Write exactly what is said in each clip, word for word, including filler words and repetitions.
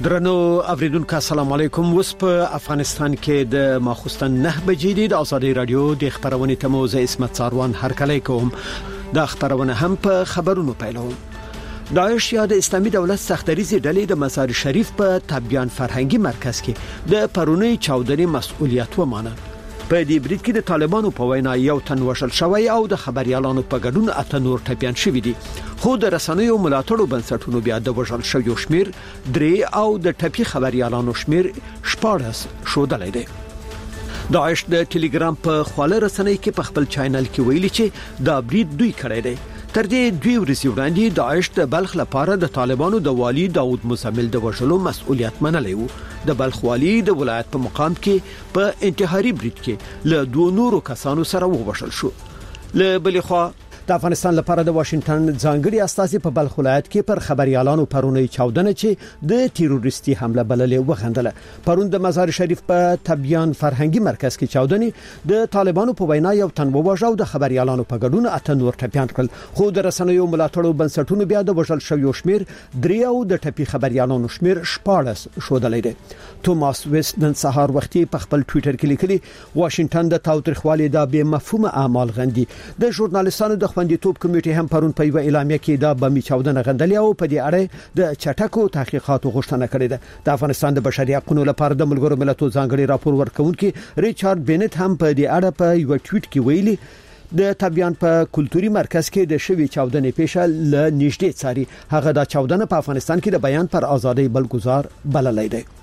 درنو اوریدونکو السلام علیکم. وس په افغانستان کې د ماخوستن نه بجې دي. د ازادي رادیو د خبرونې تموزه اسمت څاروان هر کله کوم. د خبرونه هم په خبرونو پیلوم. داعش یا د اسلامي دولت سختریزي ډلې د مزار شریف په تبیان فرهنګي مرکز کې د پرونی چاودنې مسؤلیت ومانه. په دې برید کې د طالبانو په وینا یو تن وشل شوی او د خبريالانو په ګډون اته نور ټپيان شوی دي. خو د رسنیو ملاتړو بنسټونو بیا د وژل شویو شمیر درې او د ټپي خبريالانو شمیر شپاړس شودلې دي. داعش د ټلګرام په خواله رسنۍ کې په خپل چینل کې ویلي چې دا برید دوی کړی دی. تر دې دوی ورسې وړاندې داعش د بلخ لپاره د طالبانو د والی داود مزمل د وژلو مسؤلیت منلی و. د بلخ والی د ولایت په مقام کې په انتحاري برید کې له دوه نورو کسانو سره ووژل شو. له بلې خوا د افغانستان لپاره د واشنگټن ځانګړي استازي په بلخ ولایت کې پر خبريالانو پرونی چاودنه چې د تیروریستي حمله بللې وغندله. پرون د مزار شریف په تبیان فرهنګي مرکز کې چاودنې د طالبانو په وینا یو تن ووژل او د خبريالانو په ګډون اته نور ټپيان کړل. خو د رسنیو ملاتړو بنسټونو بیا د وژل شویو شمیر درې او د ټپي خبريالانو شمیر شپاړس شودلې دي. توماس ویست نن سهار وختي په خپل ټوئیټر کې لیکلي واشنگټن د تاوتریخوالي د بې مفهومه اعمال غندي. د ژورنالیستانو د خوندیتوب کمیټې هم پرون په یو اعلامیه کې دا بمي چاودنه غندلې او په دې اړه د چټکو تحقیقاتو غوښتنه کړې ده. د افغانستان د بشري حقوقو لپاره د ملګرو ملتونو ځانګړي راپور ورکونکي ریچارډ بینټ هم په دې اړه په یو ټویټ کې ویلي د تبیان په کلتوري مرکز کې د شوی چاودنې پیښه ل نږدې څاري. هغه دا چاودنه په افغانستان کې د بیان پر ازادۍ بلګزار بللې ده.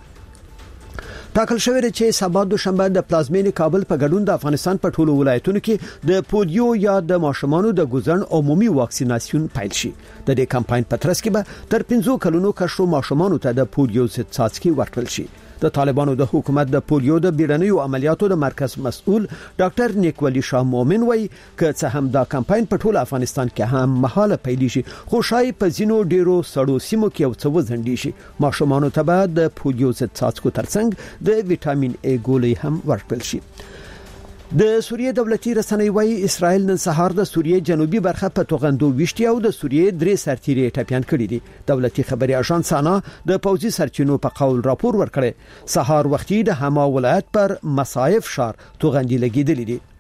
ټاکل شوی دی چې سبا دوشنبه د پلازمینې کابل په ګډون د افغانستان په ټولو ولایتونو کې د پولیو یا د ماشومانو د ګوزن عمومي واکسیناسیون پیل شي. د دې کمپاین په ترڅ کې به تر پنځه کلونو کشرو ماشومانو ته د پولیو ضد څاڅکي ورکړل شي. د طالبانو د حکومت د پولیو د بیړنیو عملیاتو د مرکز مسؤل ډاکټر نیکولی شاه مومن وایي چې څه هم دا کمپاین په ټول افغانستان کې هم مهاله پیل شي خو شای په زینو ډیرو سړو سیمو کې یو څه وزندي شي. ماشومانو ته به د پولیو ضد څاڅکو ترڅنګ د وټامین ای ګولۍ هم ورکړل شي. د سوریې دولتي رسنۍ وايي اسرائیل نن سهار د سوریې جنوبي برخه په توغندو وشتي او د سوریې درې سرتیري ټپيان کړي دي. دولتي خبري اژانس سانا د پوځي سرچینو په قول راپور ورکړي. سهار وختي د حما ولایت پر مصایف شار توغندي لګیدلې دي.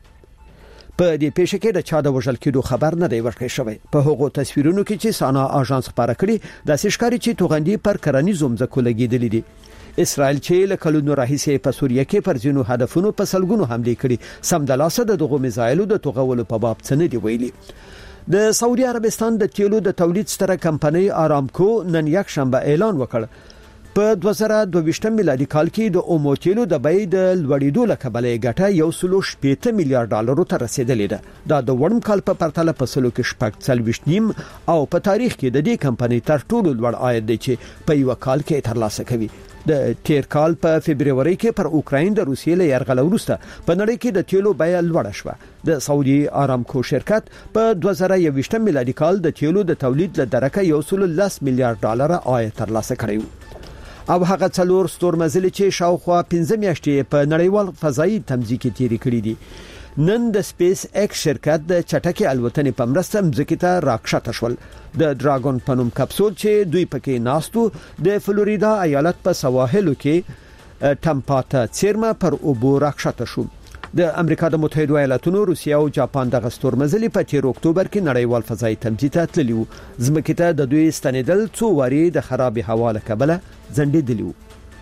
په دې پیښه کې د چا د وژل کېدو خبر نه دی ورکړی شوی. په هغو تصویرونو کې چې سانا اژانس خبره کړي د سشکاري چې توغندي پر کرنیزو مځکو لګیدلې دي. اسرائیل چې له کلونو راهیسې په سوریه کې پر ځینو هدفونو په سلګونو حمله کړي سمدلاسه د دغو میزایلو د توغولو په باب څه نه دی ویلي. د سعودي عربستان د تیلو د تولید ستره کمپنۍ آرامکو نن یک شنبه اعلان وکړ په دوه زره دوه ویشت میلادي کال کې د اومو تیلو د بیې د لوړېدو له کبله ګټه یو سلو شپږ میلیارډ ډالرو ته رسیدلې ده. دا د وړم کال په پرتله په سلو کې شپږ څلوېښت نیم او په تاریخ کې د دې کمپنۍ تر ټولو لوړ عاید دی چې په یو کال کې ترلاسه کوي. د تیر کال په فبرवरी کې پر اوکراین د روسیې له یرغل وروسته په نړۍ کې د تیلو بیه لوړه شوه. د سعودي آرامکو شرکت په دوه زره یوویشت میلادي کال د تیلو د تولید له درکه یو سلو لس میلیارډ ډالر عاید ترلاسه کړی او هغه څلور ستورمزلي چې شاوخوا پنځه میاشتې په نړیوال فضایي تمځي کې تیری کړی دي نن د سپیس ایکس شرکت د چټکي الوتنې په مرسته مځکې ته راکښته شول. د ډراګون پنوم کپسول چې دوی پکې ناستو د فلوریدا ایالت په سواحلو کې ټمپاتا چیرما پر اوبو راکښته شو. د امریکا د متحده ایالاتونو، روسیه او جاپان د غستورمزلي په تیر اکتوبر کې نړیوال فضایي تمځي ته تللی وو. ځمکې ته د دوی ستنېدل څو واري د خراب هوا له کبله ځنډېدلی وو.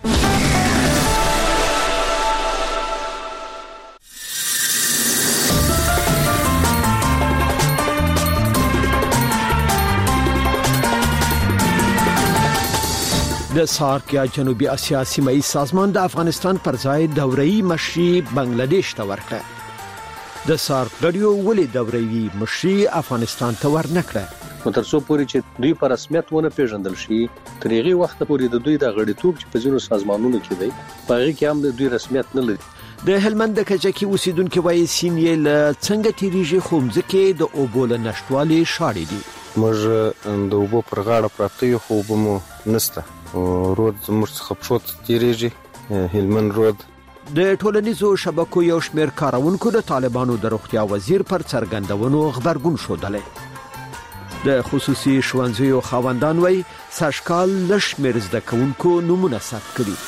د سارک یا جنوبي اسیا سیمایي سازمان د افغانستان پر ځای دوره‌ای مشري بنگلاديش ته ورکړه. د سارک غړیو ولې دوره‌ای مشري افغانستان ته ورنکړه؟ ترڅو پورې چې دوی په رسمیت ونه پیژندل شي تر هغه وخت پورې د دوی د غړیتوب چې په ځینو سازمانونو کې دی په هغه کې هم د دوی رسمیت نه لري. د هلمند د کجکی اوسیدونکو وایي سینې له څنګه تیریږي خو ځکه د اوبول نشټوالي شاړې دي. موږ د اوبو پر غاړه پراته یو خو به مو نسته رود زموږ څخه پښوت تیریږي. هلمند رود د ټولنیزو شبکو یو شمېر کارونکو د طالبانو د روغتیا وزیر پر څرګندونو خبرګون شودلې. د خصوصي ښوونځیو خاوندان وایي سږکال لږ شمېر زده کوونکو نومونه ثبت کړي.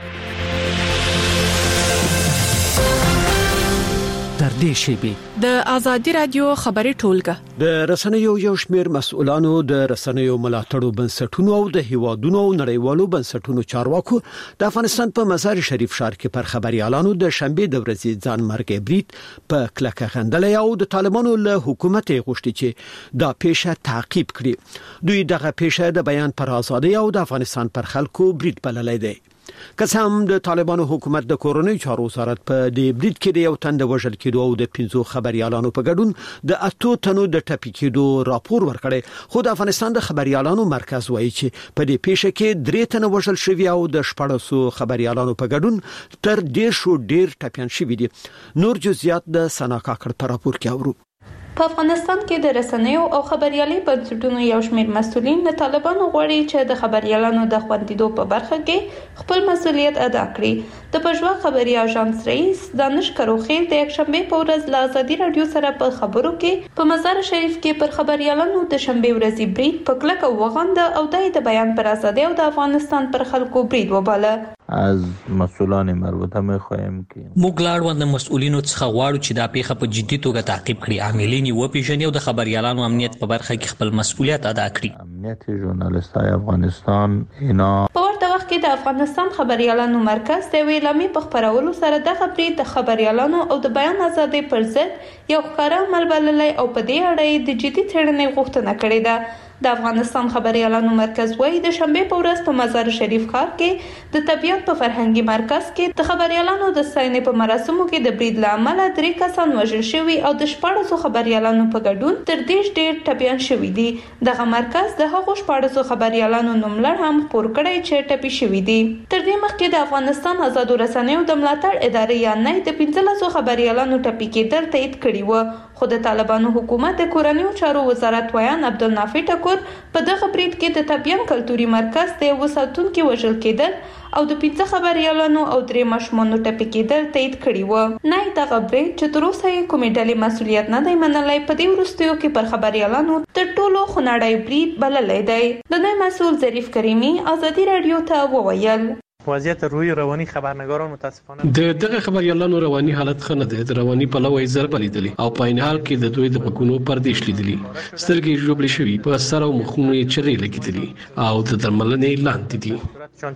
تر دې شیبې د ازادي رادیو خبري ټولګه د رسنیو یو شمېر مسؤلانو د رسنیو ملاتړو بنسټونو او د هیوادونو او نړیوالو بنسټونو چارواکو د افغانستان په مزار شریف ښار کې پر خبريالانو د شنبه د ورځې ځان مرګ برید په کلکه غندلې او د طالبانو له حکومت غوښتي چې دا پیښه تعقیب کړي. دوی دغه پیښه د بیان پر ازادي او د افغانستان پر خلکو برید بللې ده. قسم د طالبانو حکومت د کورونی چارو وزارت په دې برید کې د یو تند وژل کېدو او د پنځو خبريالانو په ګډون د اتو تنو د ټپي کېدو راپور ورکړی، خو د افغانستان د خبريالانو مرکز وایي چې په دې پیښه کې درې تنه وژل شوي او د شپږ سوه خبريالانو په ګډون تر ډیر شو ډیر ټپيان شوي دي. نور جزئیات د سنا کاکړ په راپور کې اورو. په افغانستان کې د رسنیو او خبريالي بنسټونو یو شمېر مسؤلین له طالبانو غواړي چې د خبريالانو د خوندیدو په برخه کې خپل مسؤلیت ادا کړي. د پژوا خبري اژانس رئیس دانش کروخیل د یکشنبه په ورځ له ازادي رادیو سره په خبرو کې په مزار شریف کې پر خبريالانو د شنبه ورځې برید په کلکه وغنده او د بیان پر ازادي او د افغانستان پر خلکو برید وباله. از مسئولان مربوطه می‌خواهیم که موږ لاړ د مسؤلینو څخه غواړو چې دا پیښه په جدي توګه تعقیب کړي، عاملین یې وپیژني او د خبريالانو امنیت په برخه کې خپل مسؤلیت ادا کړي. امنیت ژورنالیستای افغانستان اینا په ورته وخت کې د افغانستان خبريالانو مرکز د ویلامي په خبرولو سره د خبري د خبريالانو او د بیان ازادي پر ضد یو ښکارا عمل بللی او په دې اړه د جدي څېړنې غوښتنه کړې ده. د افغانستان خبريالانو مرکز وایي د شنبه په ورځ په مزار شریف ښار کې د طبيعت په فرهنګي مرکز کې د خبريالانو د ستاینې په مراسمو کې د برید له امله درې کسان وژل شوي او د شپږ سوه خبريالانو په ګډون تر دېرش ډېر ټپيان شوي دي. دغه مرکز د هغو شپږ سوه خبريالانو نوملړ هم خپور کړی چې ټپي شوي دي. تر دې مخکې د افغانستان آزادو رسنیو د ملاتړ ادارې یا نه د پنځلس سوه خبريالانو ټپي کېدل تایید کړي و، خو د طالبانو حکومت د کورنیو چارو وزارت ویان عبدالنافع ټکور په دغه برید کې د طبيعت کلتوري مرکز د یو ساتونکو وژل کېدل او د پنځه خبريالانو او درې ماشومانو ټپي کېدل تایید کړي و. نه دغه برید چې تر اوسه یې کومې ډلې مسؤلیت نه دی منلی په دې وروستیو کې پر خبريالانو تر ټولو خونړی برید بللی دی. د نوی مسؤل ظریف کریمي ازادي رادیو ته وویل وضعیت روی روانی خبرنگاران متاسفانه د دغه خبريالانو رواني حالت خنه ده، د رواني په لوي ضرب لیدلې او په عین حال کې د دوی د پکونو پردیش لیدلې، سترګې جوړې شوي، په سر او مخونو یې چرې لګېدلې او د درملنې لاندې دي.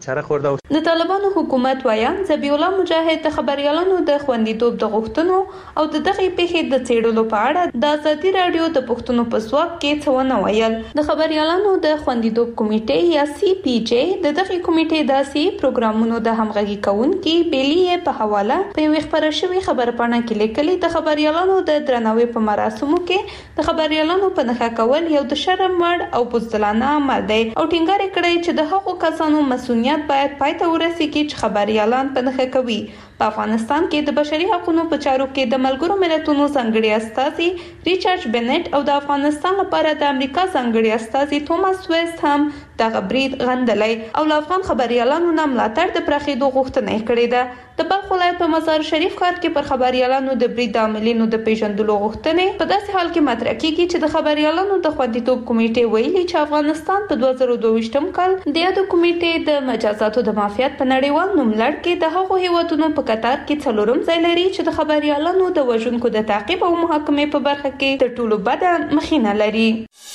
د طالبانو حکومت ویان ذبیح الله مجاهد د خبريالانو د خوندیتوب د غوښتنو او د دغه پیښې د څېړلو په اړه د ازادي رادیو د پښتنو په ځواب کې څه ونه ویل. د خبريالانو د خوندیتوب کمیټې یا سی پی جی د دغه کمیټې داسې پروګرامونو د همغږي کوونکي بیلی په حواله په یو خبره شوی خبرپاڼه کې لیکلي د خبريالانو د درناوي په مراسمو کې د خبريالانو په نخښه کول یو د شرم وړ او بزدلانه عمل دی او ټینګار کړی چې د هغو کسانو مسؤلیت باید پای ته ورسیږي چې خبريالان په نخښه کوي. په افغانستان کې د بشري حقوقو په چارو کې د ملګرو ملتونو ځانګړي استازي ریچارډ بنټ او د افغانستان لپاره د امریکا ځانګړي استازي توماس ویست هم دغه برید غندلی او له افغان خبريالانو نه ملاتړ د پراخېدو غوښتنه یې کړې ده. د بلخ ولایت په مزار شریف ښار کې پر خبريالانو د برید د عاملینو د پیژندلو غوښتنې په داسې حال کې مطرح کېږي چې د خبريالانو د خوندیتوب کمیټې ویلي چې افغانستان په دوه زره دوه ویشتم کال د یادو کمیټې د مجازاتو د معافیت په نړیوال نوملړ کې د هغو هیوادونو په قطار کې څلورم ځای لري چې د خبريالانو د وژونکو د تعقیب او محاکمې په برخه کې تر ټولو بده مخینه لري.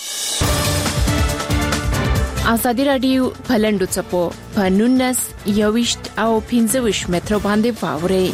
ازادي رادیو پلندو چپو پنونس یوشت او پنځوش متر باندې فاوري.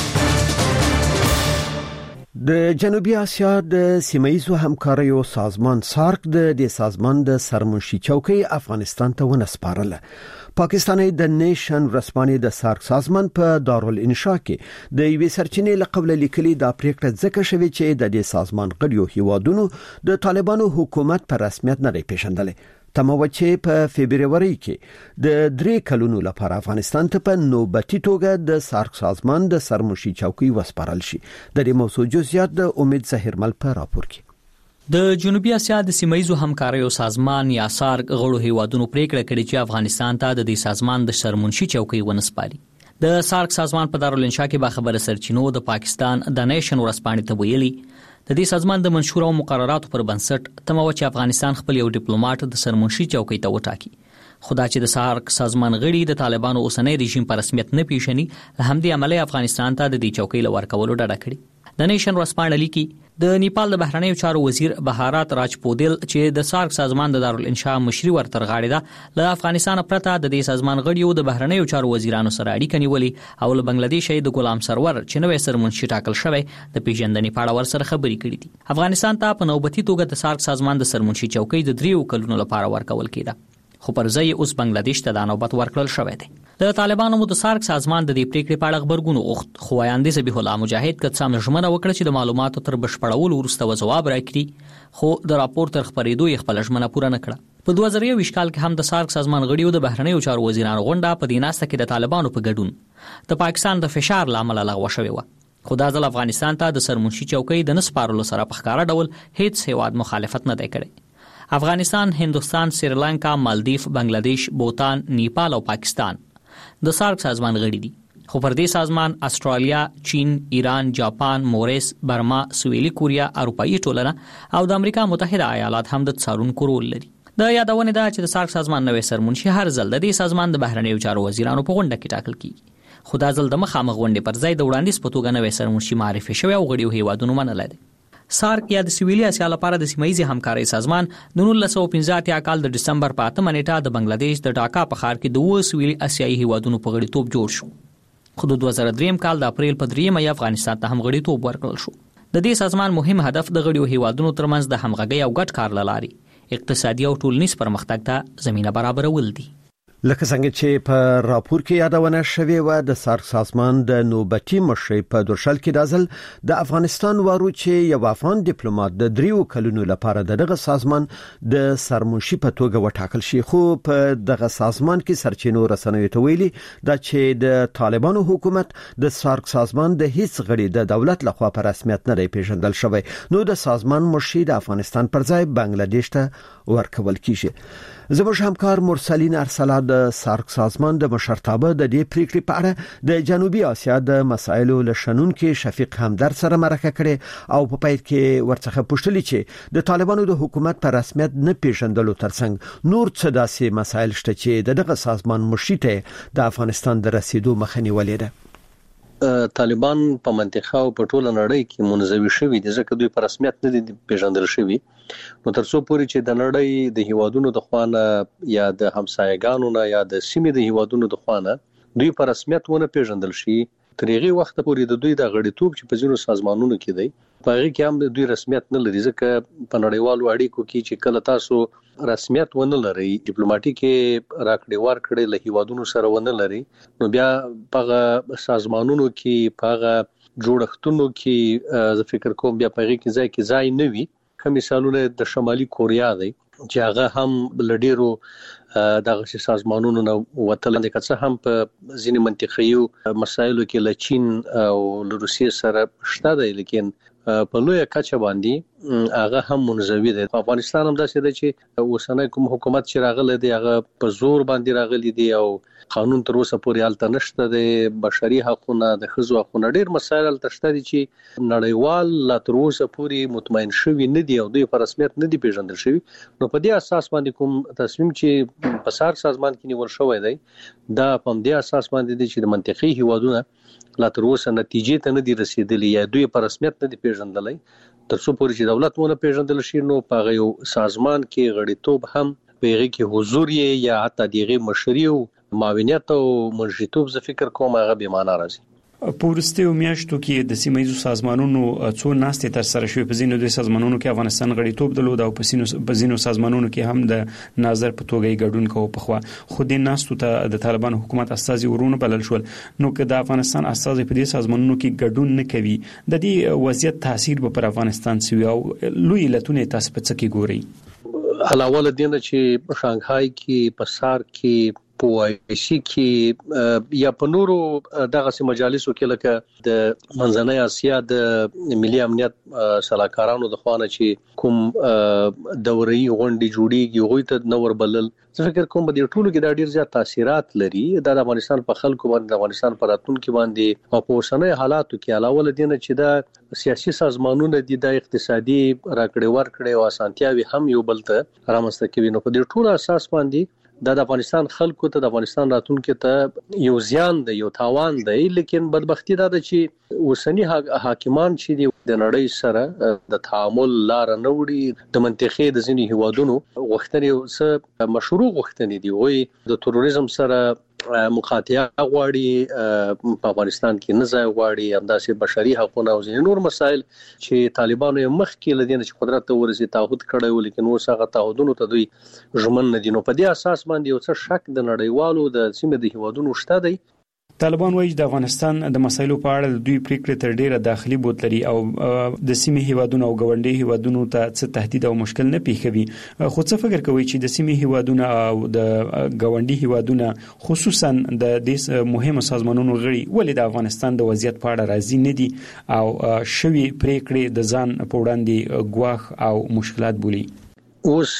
د جنوبي اسیا د سیمایي همکاریو سازمان سارک د دې سازمان د سرمنشي چوکۍ افغانستان ته ونسپارله. پاکستاني د نیشن رسماني د سارک سازمان په دارالانشا کې د یوې سرچینې لقبل لیکلي د پریکړه ځکه شوی چې د دې سازمان غړیو هیوادونو د طالبانو حکومت په رسمیت نه پیژندل. تمه چې په فبرवरी کې د درې کلونو لپاره افغانستان ته په نوبتي توګه د سارک سازمان د سرمنشي چوکۍ وسپارل شي. د دې موضوع جزئیات د امید زهرمل په راپور کې. د جنوبي اسیا د سیمایي همکاریو سازمان یا سارک غړو هیوادونو پریکړه کړې چې افغانستان ته د دې سازمان د سرمنشي چوکۍ ونسپاري. د سارک سازمان په دارالانشا کې با خبره سرچینو د پاکستان د نیشن ورځپاڼې ته ویلي د د دې سازمان د منشور او مقرراتو پر بنسټ تمه و چې افغانستان خپل یو ډیپلوماټ د سرمنشي چوکۍ ته وټاکي، خدا چې د سارک سازمان غړي د طالبانو اوسنۍ رژیم په رسمیت نه پیژني، له همدې امله افغانستان ته د دې چوکۍ لور کولو ډډه کړې. د نیشن ورځپاڼه لیکي د نیپال د بهرنیو چارو وزیر بهارات راجپودل چې د سارک سازمان د دارالانشاء مشري ورتر غاړي ده، له افغانستان پرته د دې سازمان غړیو د بهرنیو چارو وزیرانو سره اړیکه نیولې او له بنگلاديش د غلام سرور چې نوې سرمنشي ټاکل شوی د پیژندنې په اړه ورسره خبرې کړې دي. افغانستان ته په نوبتي توګه د سارک سازمان د سرمنشي چوکۍ د دریو کلونو لپاره ورکول کېده، خو پر ځای اوس بنگلاديش ته د نوبت ورکړل شوی دی. د طالبانو مو د سارک سازمان د دې پریکړې په اړه خبرګون وغوښت، خو وایاندې ذبیح الله مجاهد کڅام ژمنه وکړه چې د معلوماتو تر بشپړولو وروسته جواب راکړي، خو د راپور تر خبرېدو یې خپل ژمنه پوره نه کړه. په دوه زره یو کال کې هم د سارک سازمان غړیو د بهرنیو چارو وزیرانو غونډه په دې ناسته کې د طالبانو په ګډون د پاکستان د فشار لامل لغوه شوې و، خو دا ځل افغانستان ته د سرمنشي چوکۍ د نسپارلو سره په ښکاره ډول هیڅ هیواد مخالفت نه دی کړی. افغانستان، هندوستان، سریلانکا، مالدیف، بنگلاديش، بوتان، نیپال او پاکستان د سارک سازمان غړي دي، خو پر دې سازمان استرالیا، چین، ایران، جاپان، موریس، برما، سویلي کوریا، اروپایي ټولنه او د امریکا متحده ایالات هم د څارونکو رول لري. د یادونه ده چې د سارک سازمان نوې سرمنشي هر ځل د دې سازمان د بهرنیو چارو وزیرانو په غونډه کې ټاکل کیږي، خو دا ځل د مخامخ غونډې پر ځای د وړاندیز په توګه نوې سرمنشي معرفي شوی او غړیو هیوادونو منلای دي. سارک یا د سویلي اسیا لپاره د سیمایي همکارۍ سازمان د نولس سوه پنځه اتیا کال د دسمبر په اتمه نیټه د بنگلاديش د ډاکا په ښار کې د اووه سویلي اسیایي هیوادونو په غړیتوب جوړ شو، خو د دوه زره درې کال د اپریل په دریمه یې افغانستان ته هم غړیتوب ورکړل شو. د دې سازمان مهم هدف د غړیو هیوادونو ترمنځ د همغږۍ او ګډ کار له لارې اقتصادي او ټولنیز پرمختګ ته زمینه برابرول دي. لکه څنګه چې په راپور کې یادونه شوې و، د سارک سازمان د نوبتي مشرۍ په درشل کې دازل د افغانستان وارو چې یو افغان ډیپلوماټ د دریو کلونو لپاره دغه سازمان د سرمنشي په توګه وټاکل شي، خو په دغه سازمان کې سرچینو رسنیو ته ویلي دا چې د طالبانو حکومت د سارک سازمان د هیڅ غړي د دولت لخوا په رسمیت نه پیژندل شوی، نو د سازمان مشري د افغانستان پر ځای بنگلاديش ته ورکول کیږي. زموږ همکار مرسلین ارسلا د سارک سازمان د مشرتابه د دې پریکړې په اړه د جنوبي اسیا د مسایلو لشنونکو شفیق همدرد سره مرکه کړې او په پای کې ورڅخه پوښتنه چې د طالبانو د حکومت په رسمیت نه پیژندلو ترڅنګ نور څه داسې مسایل شته چې دغه سازمان مشرته د افغانستان د رسیدو مخه نیولې ده. طالبان په منطقه او په ټوله نړۍ کې منزوي شوي دي، ځکه دوی په رسمیت نه دي پیژندل شوي. نو تر څو پورې چې د نړۍ د هیوادونو د خوانه یا د همسایګانو نه یا د سیمې د هیوادونو د خوانه دوی په رسمیت ونه پیژندل شي، تر هغه وخت پورې د دوی د غړیتوب چې په ځینو سازمانونو کې دی په هغه کې هم د دوی رسمیت نه لري، ځکه په نړیوالو اړیکو کې چې کله تاسو رسمیت ونه لري، ډیپلوماټیک راکړې ورکړې له هیوادونو سره ونه لري، نو بیا په سازمانونو کې په جوړښتونو کې زه فکر کوم بیا په هغه کې ځای کې ځای نه وي. کوم مثالونه د شمالي کوریا دی چې هغه هم لډیرو دغه سازمانونو نو وتل د کڅه هم په ځینې منطقي مسایلو کې له چین او له روسیې سره شته دی، لیکن په لوی کچه باندې هغه هم منزوي دی. افغانستان هم داسې دی چې اوسنۍ کوم حکومت چې راغلی دی هغه په زور باندې راغلی دی او قانون تر اوسه پورې حالت نشته دی، بشري حقوقونه د ښځو حقوقونه ډېر مسایل تشته دي چې نړیوال لا تر اوسه پورې مطمئن شوي نه دي او دوی په رسمیت نه دي پیژندل شوي. نو په دې اساس باندې کوم تصمیم چې په سارک سازمان کې نیول شوی دی دا په دې اساس باندې دي چې د منطقي هیوادونه لا تر اوسه نتیجې ته نه دي رسیدلي یا دوی په رسمیت نه دي پیژندلای. تر څو پورې چې دولت مونږ پیژندل شي نو په یو سازمان کې غړیتوب هم په هغه کې حضور یې یا حتی دغه مشري او معاونیت او مرجعیتوب زه فکر کوم هغه به معنا راځي. په ورستیو میاشتو کې د سیمایي سازمانونو څو ناستې تر سره شوې، په ځینو د سازمانونو کې افغانستان غړیتوب درلود او په ځینو سازمانونو کې هم د ناظر په توګه ګډون کوي. په خو خو د ناستو ته د طالبان حکومت استازي ورونه بلل شول، نو که د افغانستان استازي په دې سازمانونو کې ګډون نه کوي د دې وضعیت تاثیر به پر افغانستان سوي او لوی علتونه تاسو په څه کې ګوري؟ علاوه له دې چې په شانګهای کې په سارک کې په وایسي کې یا په نورو دغه سي مجالسو کې لکه د منځنۍ اسیا د ملي امنیت سلاکارانو د خوانه چې کوم دوري غونډې جوړیږي غوي ته نور بلل زه فکر کوم په دې ټولو کې د ډیر زیات تاثیرات لري د افغانستان په خلکو باندې د افغانستان په راتلونکو باندې او په اوسنۍ حالاتو کې علاوه لدینه چې د سیاسي سازمانونو د اقتصادي راکړې ورکړې او اسانتیاوي هم یو بل ته رامنځته کوي نو په دې ټولو اساس باندې د افغانستان خلکو ته د افغانستان راتلونکو ته یو زیان دی یو تاوان دی لیکن بدبختی دا ده چې اوسنی حاکمان چې د نړۍ سره د تعامل لار نه وړي د منطقې د ځینی هیوادونو غوښتنې سره مشروع غوښتنې دي وي د تروریزم سره مقاطعه غواړي په افغانستان کې نه ځای غواړي همداسې بشري حقوق او ځینې نور مسایل چې طالبانو یې مخکې لدین چې قدرت ته ورسي تعهد کړی و لیکن اوس هغه تعهدونو ته دوی ژمن نه دي نو په دې اساس باندې یو څه شک د نړیوالو د سیمې د هیوادونو شته دی طالبان وایي د افغانستان د مسایلو په اړه دوی پریکړې تر ډیره داخلي بوت لري او د سیمې هیوادونو او ګاونډي هیوادونو ته څه تهدید او مشکل نه پیښوي خو څه فکر کوي چې د سیمې هیوادونو او د ګاونډي هیوادونو خصوصا د دې مهمو سازمانونو غړي ولې د افغانستان د وضعیت په اړه راضي نه دي او شوي پریکړې د ځان په وړاندې ګواښ او مشکلات بولي اوس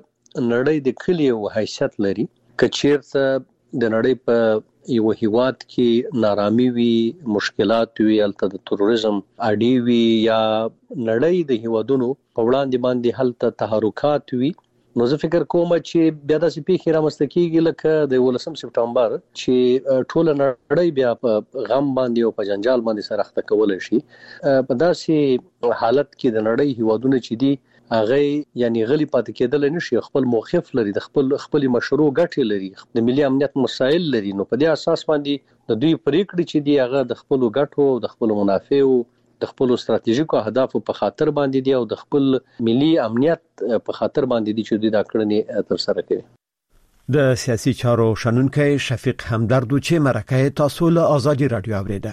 نړۍ د کلی او حیثیت لري کچیرته د نړۍ په یو هیواد کې نارامي وي مشکلات وي الته د تروریزم اړي وي یا نړۍ د هیوادونو په وړاندې باندې هلته تحرکات وي نو زه فکر کوم چې بیا د سپیکر رامسته کیږي لکه د ولسم سپټمبر چې ټول نړۍ بیا په غم باندې او په جنجال باندې سره اخته کول شي په داسې حالت کې د نړۍ هیوادونو چې دي هغه یعنی غلی پاتې کېدل نشي خپل موقف لري د خپل خپل مشروع ګټې لري د ملي امنیت مسایل لري نو په دې اساس باندې د دوی پریکړې چې دی هغه د خپل ګټو د خپل منافعو د خپل ستراتیژیکو اهدافو په خاطر باندې دی او د خپل ملي امنیت په خاطر باندې دي چې دوی دا کړنې تر سره کوي د سیاسي چارو شنونکي شفیق همدرد چې مرکه تاسو له ازادي رادیو اوریده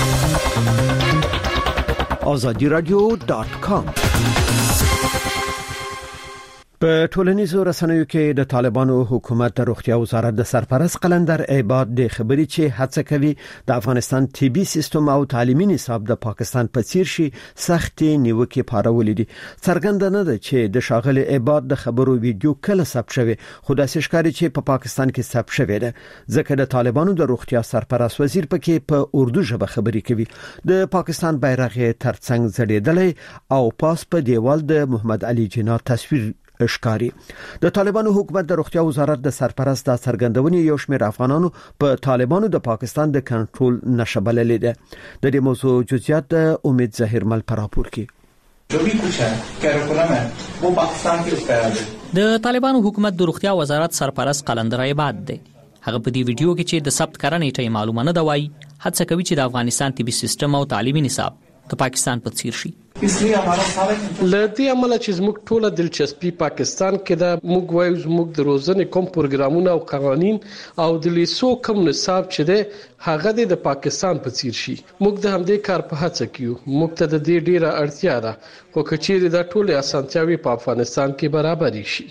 ازادي رادیو ډاټ کام په ټولنیزو رسنیو کې د طالبانو حکومت د روغتیا وزارت د سرپرست قلندر عباد د خبرې چې هڅه کوي د افغانستان طبي سیستم او تعلیمي نصاب د پاکستان په څیر شي سختي نیوکه پارولې دي څرګنده نه ده چې د شاغل عباد د خبرو ویډیو کله ثبت شوی خو د ښکاری چې په پاکستان کې ثبت شوی ده ځکه د طالبانو د روغتیا سرپرست وزیر پکې په اردو ژبه خبرې کوي د پاکستان بیرغ ترڅنګ ځړېدلې او پاس په دیوال د محمد علي جناح تصویر اشکاری د طالبانو حکومت د روغتیا وزارت د سرپرست د څرګندونې یو شمېر افغانانو په طالبانو د پاکستان د کنټرول نشبللې ده د دې موضوع جزئیات د امید ظاهر مل پراپور کې جو بھی کچھ ہے کیریکولم ہے وہ پاکستان کے اس پہ ہے د طالبانو حکومت د روغتیا وزارت سرپرست قلندر عباد ده هغه په دې ویډیو کې چې د ثبت کړنې ټی معلومه نه دا وایي هڅه کوي چې د افغانستان طبي سیستم او تعلیمي نصاب د پاکستان په څیر شي لدې عمل چې زموږ ټوله دلچسپي پاکستان کې د موږ وایو زموږ د روزنې کوم پروګرامونه او قوانين او د لیسو کوم نصاب چې ده هغه د پاکستان په څیر شي موږ د همدې کار په هڅه کیو موږ ته د دې ډیره اړتیا ده خو کچېری د ټوله اسانتیاوي په افغانستان کې برابر شي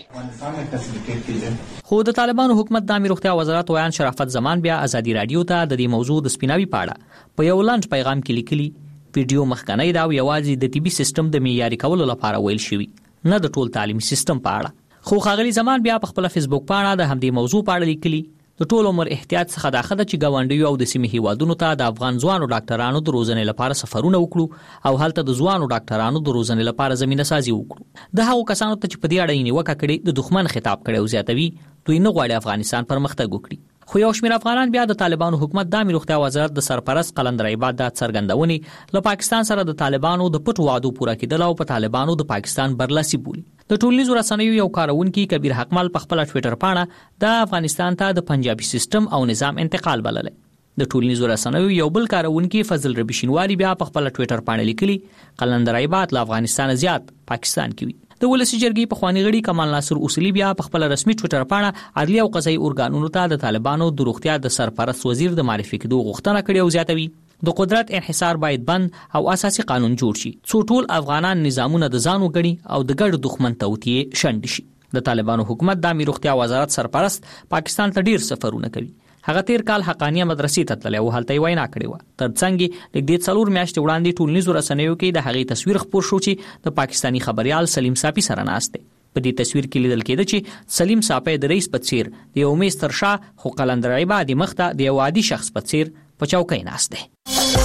خو د طالبانو حکومت د امیر روغتیا وزارت ویان شرافت زمان بیا ازادي رادیو ته د دې موضوع د سپیناوي پاړه په یو لاند پیغام کې لیکلي ویډیو مخکنی دا یوازې د طبي سیستم د معیاري کولو لپاره ویل شوی نه د ټول تعلیمي سیستم په اړه خو خاغلی زمان بیا په خپل فیسبوک پاڼه د همدې موضوع په اړه لیکلي د ټول عمر احتیاط څخه د خدای چې گاونډیو او د سیمې هیوادونو ته د افغان ځوانو ډاکټرانو د روزنې لپاره سفرونه وکړو او هلته د ځوانو ډاکټرانو د روزنې لپاره زمينه سازي وکړو د هغو کسانو ته چې په دې اړه نیوکه کړې د دښمن خطاب کړي او زیاتوي دوی نه غواړي افغانستان پرمختګ وکړي خو یو شمېر افغانان بیا د طالبانو حکومت د امیر روغتیا وزارت د سرپرست قلندر عباد د څرګندونې له پاکستان سره د طالبانو د پټ وعدو پوره کېدل او په طالبانو د پاکستان برلاسي بولي د ټولنیزو رسنیو یو کارونکي کبیر حقمل په خپل ټوئیټر پاڼه د افغانستان ته د پنجابي سیستم او نظام انتقال بللې د ټولنیزو رسنیو یو بل کارونکي فضل ربی شینواری بیا په خپل ټوئیټر پاڼه لیکلي قلندر عباد له افغانستان زیات پاکستان کې وي د ولسی جرګې په خواني غړي کمال ناصر اصولي بیا په خپل رسمي ټوئیټر پاڼه عدلي او قضایي ارګانونو ته د طالبانو د روغتیا د سرپرست وزیر د معرفي کېدو غوښتنه کړې او زیاتوي د قدرت انحصار باید بند او اساسي قانون جوړ شي څو ټول افغانان نظامونه د ځانو غړي او د ګډ دښمن توتیه شند شي د طالبانو حکومت د عامه روغتیا وزارت سرپرست پاکستان ته ډیر سفرونه کوي. هغه تیر کال حقانیه مدرسې ته تللی او هلته یې وینا کړې وه. ترڅنګ نږدې څلور میاشتې وړاندې ټولنیزو رسنیو کې د هغې تصویر خپور شو چې د پاکستاني خبریال سلیم صافي سره ناست دی. په دې تصویر کې لیدل کېده چې سلیم صافي د رئیس په څیر د یو میز تر شا خو قلندر عبادي مخته د یو عادي شخص په څیر په چوکۍ ناست دی.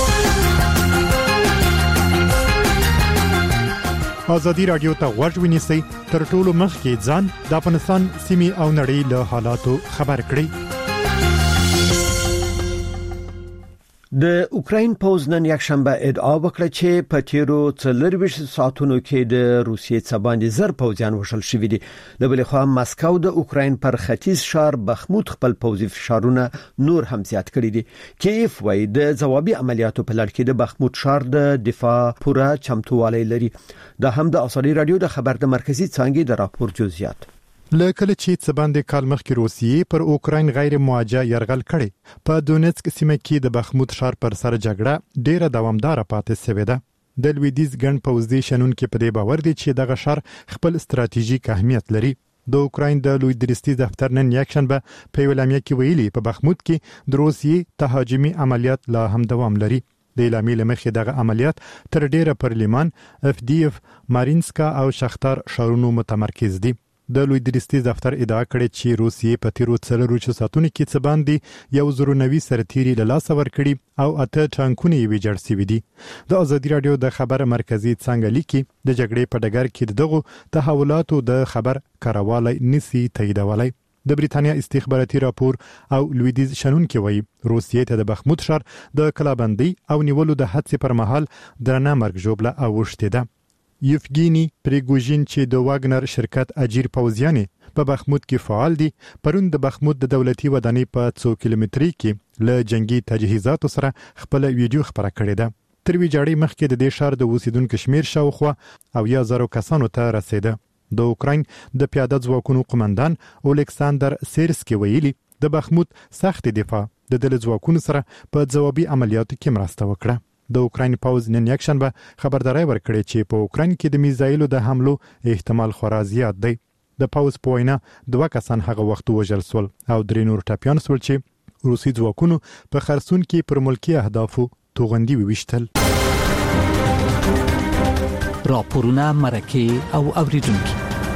ازادي راډیو ته غوږ ونیسئ تر ټولو مخکې ځان د افغانستان سیمې او نړۍ له حالاتو خبر کړئ. د اوکراین پوز نن یک شنبه ادعا وکړه چې په تیرو څلورویشت ساعتونو کې د روسیې څخه باندې زر پوځیان وشل شوي دي. د بلې خوا مسکو د اوکراین پر ختیځ ښار بخموت خپل پوځي فشارونه نور هم زیات کړي دي. کیف وايي د ځوابي عملیاتو په لړ کې د بخموت ښار د دفاع پوره چمتووالی لري. دا هم د ازادي راډیو د خبر د مرکزی څانګې د راپور جزئیات. لکه چې څه باندې کال مخکې روسیې پر اوکراین غیر مواجه يرغل کړي په دونیتسک سیمه کې د بخموت ښار پر سر جګړه ډیره دوامدار پاتې شوې ده. د لویدیز ګڼ پوځي شنونکو په دې باور دي چې دغه ښار خپل ستراتیژیک اهمیت لري. د اوکراین د لوی درستي دفتر نن یک شنبه په اعلامیه کې ویلي په بخموت کې د روسیې تهاجمي عملیات لا هم دوام لري. د اعلامیې لمخې دغه عملیات تر ډیره پر لیمان، افدیف، مارینسکا او شختار ښارونو متمرکز دي. د لوی درستي دفتر ادعا کړې چې روسیې په تیرو څلورویشت ساعتونو کې څه باندې یو زرو نوي سرتیري له لاسه ورکړي او اته ټانکونه یې ویجاړ شوي دي. د ازادي راډیو د خبر مرکزی څنګه لیکي د جګړې په ډګر کې دغه تحولاتو د خبر کاروالی نسی تاییدولای. د بریتانیا استخباراتي راپور او لویدیز شنونکي وایي روسیې ته د بخموت ښار د کلابندۍ او نیولو د هڅې پر مهال درنه مرګ ژوبله اوښتې ده. یفګینی پریګوژین چې د واګنر شرکت اجیر پوځیانې په بخموت کې فعال دي پرون د بخموت د دولتي ودانۍ په څو کیلومتري کې له جنگي تجهیزاتو سره خپل ویډیو خبره کړې ده. تر ویجاړۍ مخکې د دې ښار د اوسیدونکو شمیر شاوخوا او یا زرو کسانو ته رسیده. د اوکراین د پیاده ځواکونو قومندان اولکساندر سیرسکي ویلي د بخموت سخت دفاع د دل ځواکونو سره په ځوابي عملیاتو کې مرسته وکړه. د اوکراین پوز نن یک شنبه خبرداري ورکړې چې په اوکراین کې د میزایلو د حملو احتمال خورا زیات دی. د پوز په وینا دوه کسان هغه وخت وژل شول او درې نور ټپیان شول چې روسي ځواکونو په خرسون کې پر ملکی اهدافو توغندي وویشتل. راپورونه مرکه او اوریدونکو.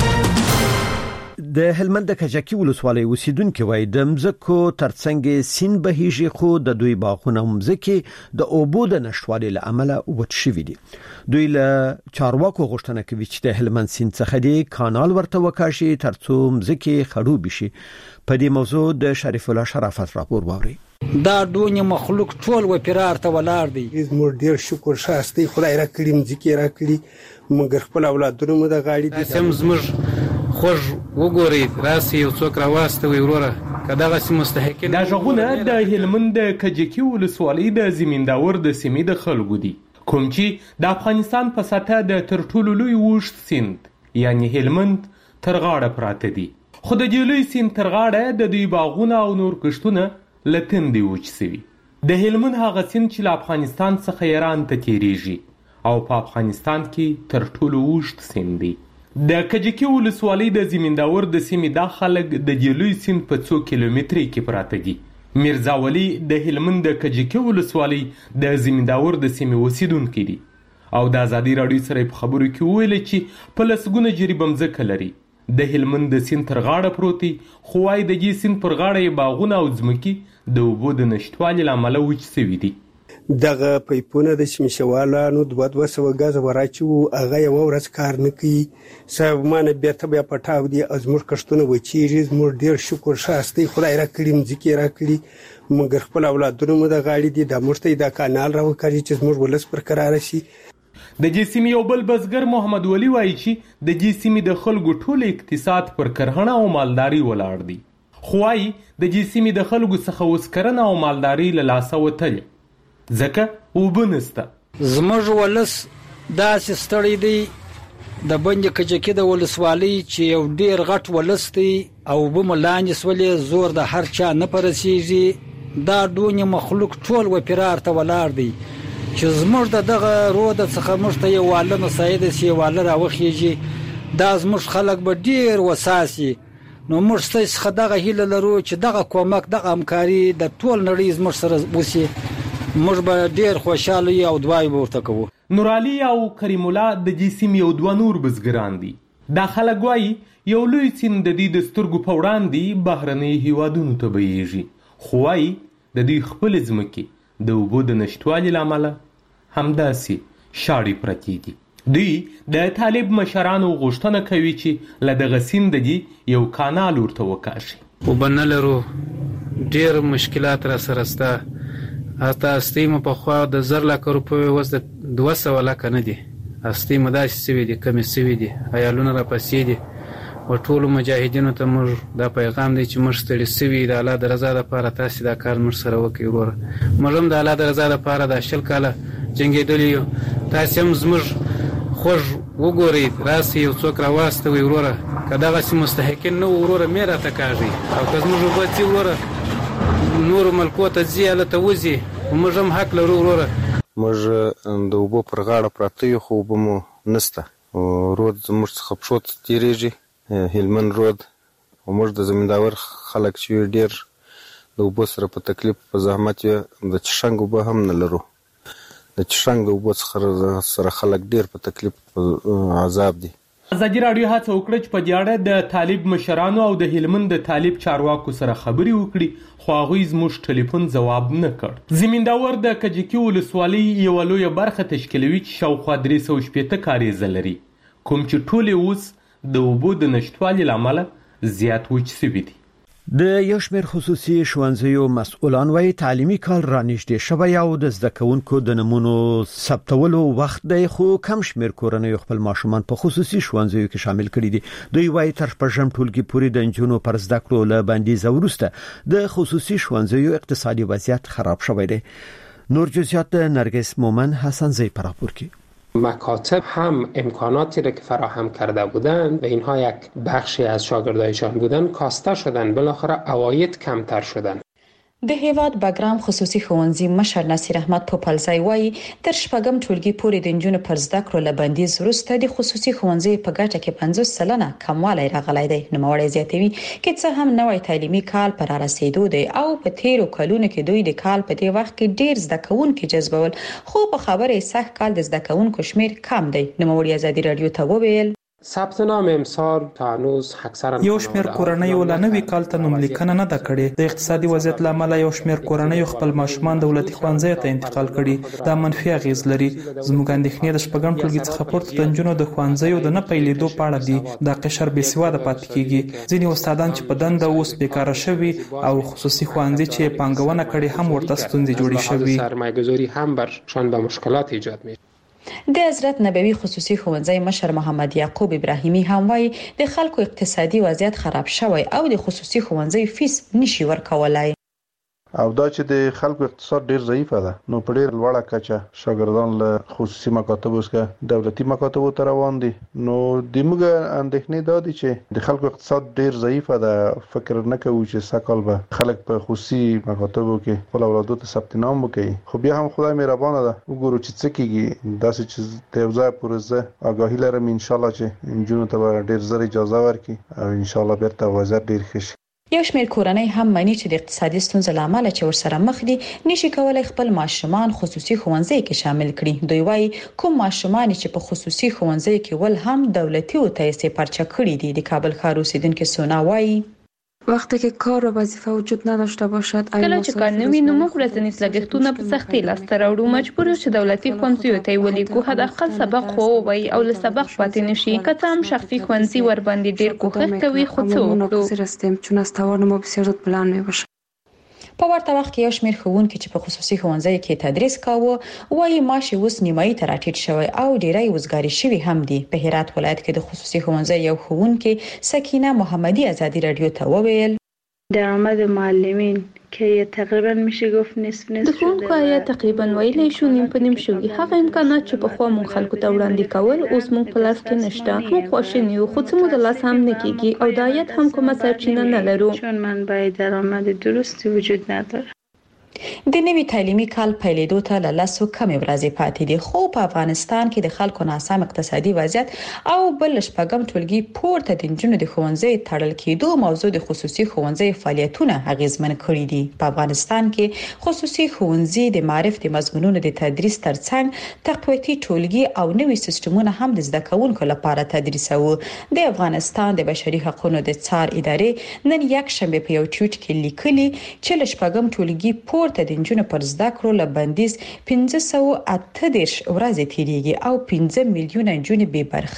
د هلمند د کجکی ولسوالۍ اوسیدونکو وایي د مزکو ترڅنګ سین بهیږي خو د دوی باغونه مزکي د اوبو د نشټوالي له امله وټ شوي دي. دوی له چارواکو غوښتنه کوي چې د هلمند سین څخه دی کانال ورته وکاشي ترڅو مزکي خړوب شي. په دې موضوع د شریف الله شرافت راپور ووري. دا دونی مخلوق ټول و پیرار ته ولار دی. زموږ ډیر شکر شاسته خدای را کړی مزکي را کړی مګر خپل اولادونو مو د غاړي دي. سم زموږ خوږ وګورئ راسي یو څوک راوستوي وروره کداغه سي مستحقین. دا ژغونه د هلمند د کجکی ولسوالۍ د زمینداور د سیمې د خلکو دي کوم چې د افغانستان په سطح د تر ټولو لوی وښت سیند یعنی هلمند تر غاړه پراته دي. خو د دې لوی سیند تر غاړه د دوی باغونه او نور کښتونه لتندې وچ سوي. د هلمند هغه سیند چې له افغانستان څخه ایران ته تیریږي او په افغانستان کې تر ټولو وښت سیند دی. د کجکی ولسوالۍ د زمینداور د سیمې د خلک د دې لوی سیند په څو کیلومتري کې پراته دي. میرزا ولی د هلمند د کجکی ولسوالۍ د زمینداور د سیمې اوسیدونکی دی او د ازادي راډیو سره په خبرو کې ویل چې په لسګونه جریبه مځکه لري. د هلمند د سیند تر غاړه پروت دی خو وايي د دې سیند پر غاړه یې باغونه او ځمکې د اوبو د نشټوالي له امله وچ شوي دي. دغه پایپونه د شمشوالانو دوه دوه سوه غاز وراچو هغه یو ورځ کار نه کوي. سبمانه بیرته بیا پټاو دي ازمر کښتونه وچیږي. زموږ ډیر شکر شاسته خدای را کړی مځکي را کړی مګر خپل اولادونو مو د غاړي دي د مرته د کانال را وکړي چې زموږ ولس پر قرار شي. د دې سیمې یو بل بزګر محمد ولی وایي چې د دې سیمې د خلکو ټول اقتصاد پر کرهڼه او مالداري ولاړ دی. خو وايي د دې سیمې د خلکو څخه اوس کرنه او مالداري له لاسه وتلې ځکه اوبه نشته. زموږ ولس داسې ستړی دی د بند کجکی د ولسوالۍ چې یو ډیر غټ ولس دی او اوبه مو لاندې سولې زور د هر چا نه پرسیږي. دا دونی مخلوق ټول و پیرار ته ولار دی چې زموږ د دغه رود څخه موږ ته یو واله مساعده سي واله راوخیږي دا زموږ خلک به ډیر وساسي. نو موږ ستاسو خدغه هیله لرو چې دغه کومک دغه همکاري د ټول نړۍ زموږ سره وسی. موږ به ډیر خوشاله او دعای ورته کوو. نور علي او کریم الله د جسم یو دوه نور بزګران دي. دا خلک وایي یو لوی سیند د دې د سترګو په وړاندې بهرنۍ هیوادونو ته بهیږي، خو وایي د دوی خپل ځمکې د اوبو د نشتوالي له امله همداسې شاړې پرتې دي. دوی د طالب مشرانو غوښتنه کوي چې له دغه سیند دي یو کانال ورته وکاشي. اوبه نه لرو، ډېر مشکلات را سره شته. حتی استۍ مو پخوا د زر لکه روپیو اوس د دوه سوه لکه نه دي. استۍ مو داسې سوي دي، کمې سوي دي، عیالونه راپسې دي. و ټولو مجاهدینو ته موږ دا پیغام دی چې موږ ستړي سوي د الله د رضا دپاره تاسې دا کار موږ سره وکړئ وروره. موږ هم د الله د رضا دپاره دا شل کاله جنګېدلي یو. تاسې هم زموږ خوږ وګورئ، راسئ یو څوک راواستوئ وروره. که دغسې مستحقین نه وو وروره مې راته کاږئ، او که زموږ اوبه ځي وروره نورو ملکو ته ځي هلته وځي، خو موږ هم حق لرو وروره. موږ د اوبو پر غاړه پراته یو، خو اوبه مو نسته. رود زموږ څخه پښو ته تېرېږي، هلمند رود. او موږ د زمینداور خلک چې ډېر د اوبو سره په تکلیف په زحمت یو، د چشنګ اوبه هم نه لرو. د چشنګ د اوبو څخه سره خلک ډېر په تکلیف عذاب دي. ازادي راډیو هڅه وکړه چې په دې اړه د طالب مشرانو او د هلمند د طالب چارواکو سره خبرې وکړي، خو هغوی زموږ ټلیفون ځواب نه کړ. زمینداور د کجکي ولسوالۍ یوه لویه برخه تشکیلوي چې شاوخوا درې سوه شپېته کاریزه لري، کوم چې ټولې اوس د اوبو د نشتوالي له امله زیات وچ سوي دي. د یو شمېر خصوصي ښوونځیو مسؤلان وايي تعلیمي کال رانږدې شوی او د زده کوونکو د نمونو ثبتولو وخت دی، خو کم شمېر کورنۍ خپل ماشومان په خصوصي ښوونځیو کې شامل کړي دي. دوی وايي تر شپږم ټولګي پورې د نجونو پر زده کړو له بندیزه وروسته د خصوصي ښوونځیو اقتصادي وضعیت خراب شوی دی. نور جزئیات نرگس مومن حسنزی پر راپور کی. مکاتب هم امکاناتی را که فراهم کرده بودند و اینها یک بخشی از شاگردایشان بودند کاسته شدند، بالاخره عواید کمتر شدند. د هیواد بګرام خصوصي ښوونځي مشر نصیر احمد پوپلزی وایي تر شپږم ټولګي پورې د نجونو پر زده کړو له بندیز وروسته د خصوصي ښوونځي په ګټه کې پنځوس سلنه کموالی راغلی دی. نوموړی زیاتوي چې څه هم نوی تعلیمي کال پر رسیدو دی او په تیرو کلونو کې دوی د کال په دې وخت کې ډیر زده کوونکي جذبول، خو په خبره سخت کال د زده کوونکو شمیر کم دی. نوموړی ازادي رادیو ته وویل ثبت نام امسال تا هنوز اکثرا یو شمېر کورنۍ ول نوې کال ته نوم لیکنه نه ده کړې. د اقتصادي وضعیت لامل یو شمېر کورنۍ خپل ماشومان دولتي ښوونځي ته انتقال کړي. دا منفي اغیز لري. زموږ اندېښنې د شپږم ټولګي څخه پورته د نجونو د ښوونځیو د نه پیلېدو په اړه دي. دا قشر بې سواده پاتې کیږي. ځینې استادان چې په دنده اوس بیکاره شوي او خصوصي ښوونځي چې پانګونه کړي هم ورته ستونزې جوړې شوي. سرمایه‌گذاری هم برشان به مشکلات ایجاد میشه. د حضرت نبوي خصوصي ښوونځي مشر محمد یعقوب ابراهیمی هم وایي د خلکو اقتصادي وضعیت خراب شوی او د خصوصي ښوونځي فیس نشي ورکولای. او دا چې د خلکو اقتصاد ډیر ضعیف ده، نو په ډیر لوړه کچه شاګردان له خصوصي مکاتبو څخه دولتي مکاتبو ته روان دي. نو د موږ اندېښنې دا دي چې د خلکو اقتصاد ډیر ضعیف ده. فکر نه کوو چې سکهال به خلک په خصوصي مکاتبو کې خپل اولادو ته ثبت نام وکړي. خو بیا هم خدای مهربانه ده، وګورو چې څه کیږي. داسې چې د یو ځای پورې زه آګاهي لرم ان شاء الله چې نجونو ته ډیر زر اجازه ورکړي او ان شاء الله بیرته وضعیت ډیر ښه شي. یو شمېر کورنۍ هم مانی چې د اقتصادي ستونزو لامل چې ورسره مخ دي نشي کولای خپل ماشومان خصوصي ښوونځي کې شامل کړي. دوی وايي کوم ماشومان چې په خصوصي ښوونځي کې ول هم دولتي او تایسي پرچه کړي دي. د کابل ښار اوسیدونکو سونا وايي وقتی که کار و وظیفه وجود نداشته باشد کله چې کار نه وي نو موږ ورځنی لګښتونه په سختۍ لاسته راوړو. مجبور یو چې دولتي ښوونځیو ته ولېږو، حداقل سبق خو ووایي او له سبق پاتې نشي. که څه هم شخصي ښوونځي ور باندې ډېر کوښښ کوي، خو څه وکړو. چون از توان ما بسیار زود بلند میباشه. په ورته وخت کې یو شمېر ښوونکي چې په خصوصي ښوونځي کې تدریس کاوه وایي معاش اوس نیمایي ته راټیټ شوی او ډېری وزګاري شوي هم دي. په هرات ولایت کې د خصوصي ښوونځي یو ښوونکي سکینه محمدی ازادي رادیو ته وویل درآمد معلمین که تقریبا میشه گفت نصف نصف د ښوونکو عاید تقریبا ویلی شو نیم په نیم شوي. هغه امکانات چې پخوا مونږ خلکو ته وړاندې کول اوس مونږ په لاس کې نشته. موږ خواشیني یو، خو څه مو د لاس هم نه کیږي او د عاید هم کومه سرچینه نه لرو. چون منبع درآمد درستی وجود نداره. د نوي تعلیمي کال پیلېدو ته له لاسو کمې ورځې پاتې دي خو په افغانستان کې د خلکو ناسم اقتصادي وضعیت او بل شپږم ټولګي پورته د نجونو د ښوونځي تړل کېدو موضوع د خصوصي ښوونځي فعالیتونه اغیزمن کړي دي په افغانستان کې خصوصي ښوونځي د معرف د مضمونونو د تدریس ترڅنګ تقویتي ټولګي او نوي سیستمونه هم د زده کوونکو لپاره تدریسوي د افغانستان د بشري حقوقو د څار ادارې نن یک شنبه په یو ټویټ کې لیکلي چې له شپږم ټولګي پورته د نجونو پر زده کړو لبندیز پنځه سوه اته دېرش ورځې تیریږي او پنځه میلیونه نجونې بې برخې